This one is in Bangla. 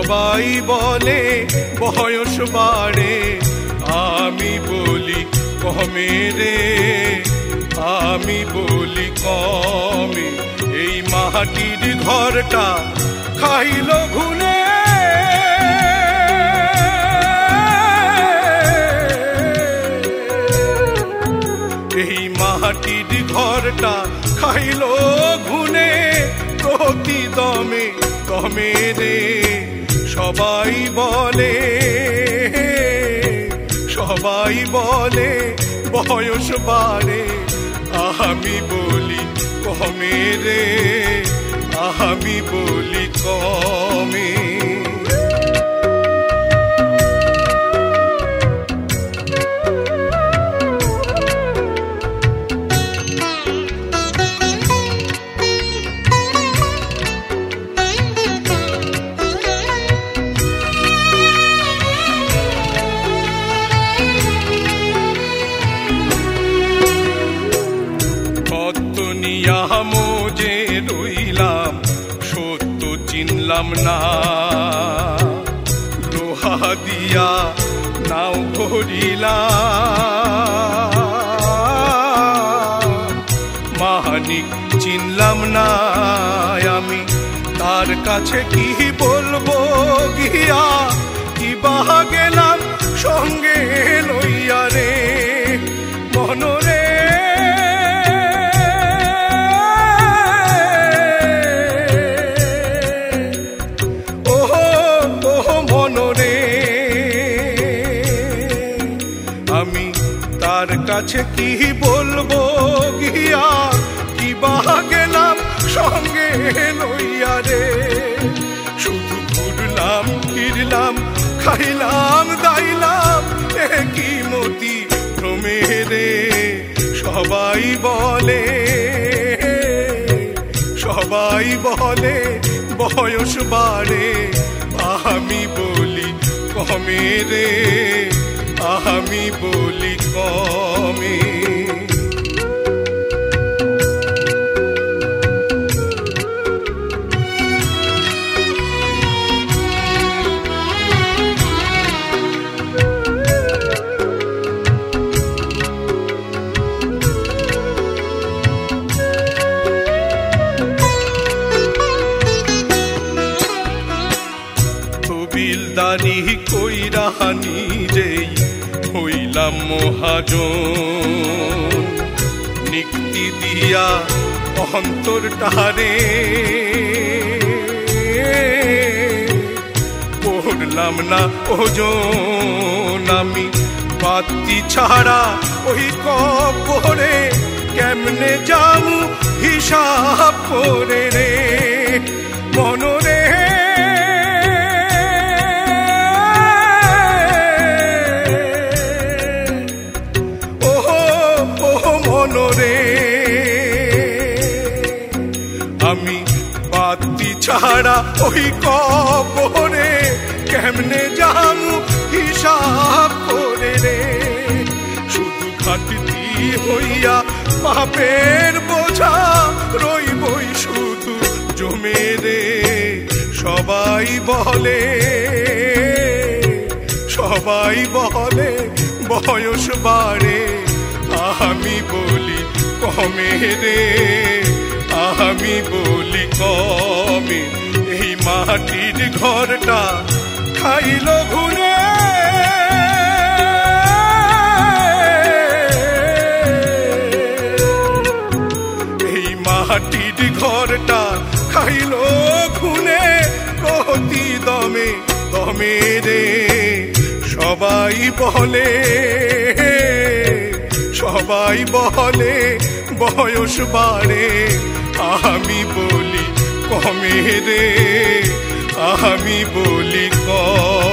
সবাই বলে বয়স বাড়ে, আমি বলি কমে রে, আমি বলি কমে। এই মাটির ঘরটা খাইল ঘুনে, এই মাটির ঘরটা খাইল ঘুনে, প্রতি দমে দমে রে। সবাই বলে, সবাই বলে বয়স বাড়ে, আমি বলি কমে রে, আমি বলি কমে। মোজে রইলাম, সত্য চিনলাম না, লোহা দিয়া নাও ভরিলাম, মানিক চিনলাম না আমি, তার কাছে কি বলবো গিয়া, কি বাহা গেলাম সঙ্গে লইয়া রে, মনরে তার কাছে কি বলবো গিয়া, কি বাহা গেলাম সঙ্গে লইয়া রে। শুধু ঘুরলাম ফিরলাম, খাইলাম দাইলাম, একই মতি ভ্রমে রে। সবাই বলে, সবাই বলে বয়স বাড়ে, আমি বলি কমে রে, আমি বলি কমে। তবিলদারি কইরা নিজেই হইলাম মহাজন, নিক্তি দিয়া অন্তরটারে করলাম না ওজন। আমি বাতি ছাড়া ওই কবরে কেমনে যামু হিসাব করে রে, মনরে মনরে। আমি বাতি ছাড়া ওই কবরে কেমনে জানু হিসাব করে রে, শুধু ঘাটতি হইয়া পাপের বোঝা রইবই শুধু জমে রে। সবাই বলে, সবাই বলে বয়স বাড়ে, আমি বলি কমে রে, আমি বলি কমে। এই মাটির ঘরটা খাইল ঘুনে, এই মাটির ঘরটা খাইল ঘুনে, প্রতি দমে দমে রে। সবাই বলে, সবাই বলে বয়স বাড়ে, আমি বলি কমে রে, আমি বলি কমে।